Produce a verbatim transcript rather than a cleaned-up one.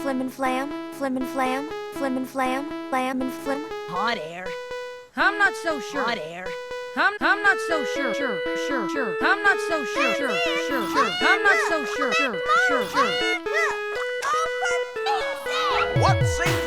flim and flam, flim and flam, flim and flam, flam and flim. Hot air. I'm not so sure. Hot air. I'm I'm not so sure. Sure, sure, sure. I'm not so sure. Sure, sure, sure. I'm not so sure. Sure, sure, sure. What seems